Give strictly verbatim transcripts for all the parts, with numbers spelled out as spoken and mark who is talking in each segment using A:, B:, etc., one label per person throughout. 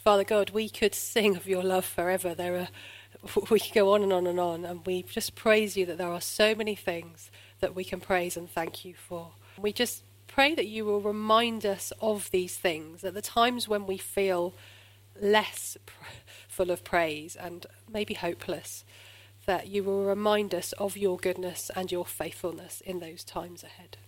A: Father God, we could sing of your love forever. There are, we could go on and on and on, and we just praise you that there are so many things that we can praise and thank you for. We just pray that you will remind us of these things at the times when we feel less pr- full of praise and maybe hopeless, that you will remind us of your goodness and your faithfulness in those times ahead.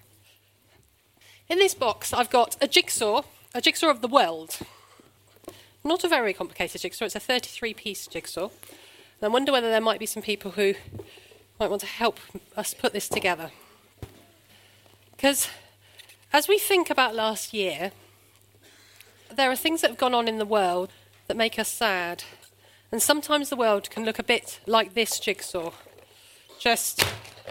A: In this box, I've got a jigsaw, a jigsaw of the world. Not a very complicated jigsaw, it's a thirty-three piece jigsaw. And I wonder whether there might be some people who might want to help us put this together. Because as we think about last year, there are things that have gone on in the world that make us sad. And sometimes the world can look a bit like this jigsaw, just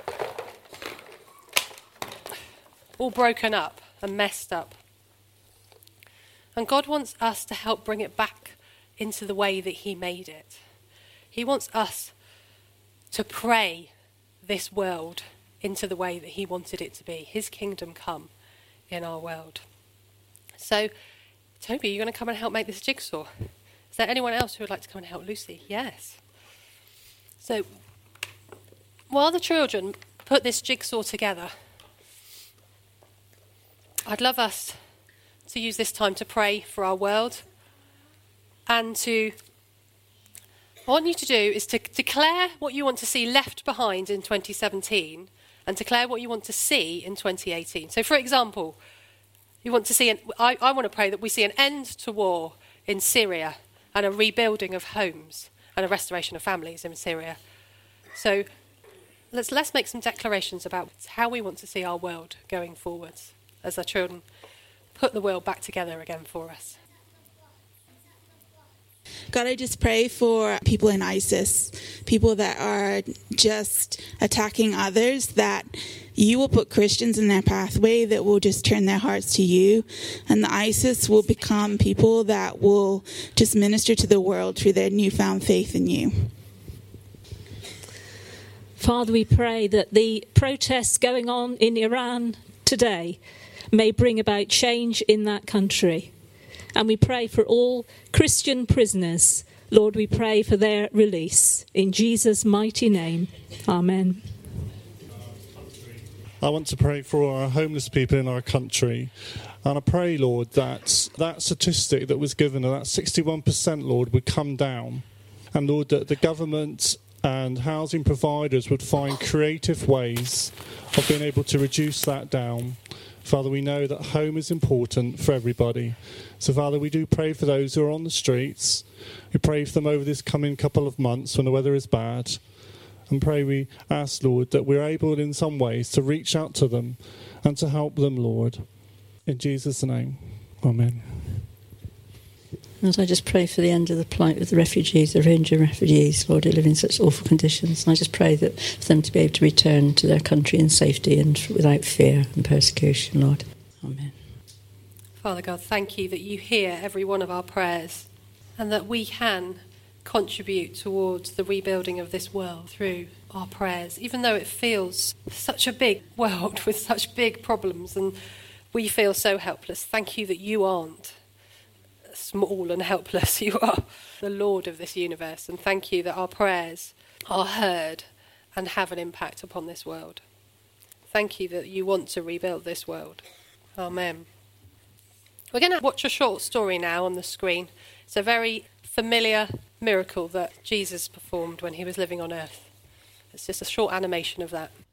A: all broken up and messed up. And God wants us to help bring it back into the way that he made it. He wants us to pray this world into the way that he wanted it to be. His kingdom come in our world. So, Toby, you're going to come and help make this jigsaw. Is there anyone else who would like to come and help Lucy? Yes. So, while the children put this jigsaw together, I'd love us to use this time to pray for our world and to, what I want you to do is to declare what you want to see left behind in twenty seventeen and declare what you want to see in twenty eighteen. So, for example, you want to see, an, I, I want to pray that we see an end to war in Syria and a rebuilding of homes and a restoration of families in Syria. So let's let's make some declarations about how we want to see our world going forwards as our children put the world back together again for us.
B: God, I just pray for people in ISIS, people that are just attacking others, that you will put Christians in their pathway that will just turn their hearts to you. And the ISIS will become people that will just minister to the world through their newfound faith in you.
C: Father, we pray that the protests going on in Iran today may bring about change in that country. And we pray for all Christian prisoners. Lord, we pray for their release. In Jesus' mighty name, amen.
D: I want to pray for our homeless people in our country. And I pray, Lord, that that statistic that was given, that sixty-one percent, Lord, would come down. And, Lord, that the government and housing providers would find creative ways of being able to reduce that down. Father, we know that home is important for everybody. So, Father, we do pray for those who are on the streets. We pray for them over this coming couple of months when the weather is bad. And pray, we ask, Lord, that we're able in some ways to reach out to them and to help them, Lord. In Jesus' name, amen.
E: And I just pray for the end of the plight of the refugees, the Rohingya refugees, Lord, who live in such awful conditions. And I just pray that for them to be able to return to their country in safety and without fear and persecution, Lord. Amen.
A: Father God, thank you that you hear every one of our prayers and that we can contribute towards the rebuilding of this world through our prayers, even though it feels such a big world with such big problems and we feel so helpless. Thank you that you aren't small and helpless. You are the Lord of this universe, and thank you that our prayers are heard and have an impact upon this world. Thank you that you want to rebuild this world. Amen. We're going to watch a short story now on the screen. It's a very familiar miracle that Jesus performed when he was living on earth. It's just a short animation of that.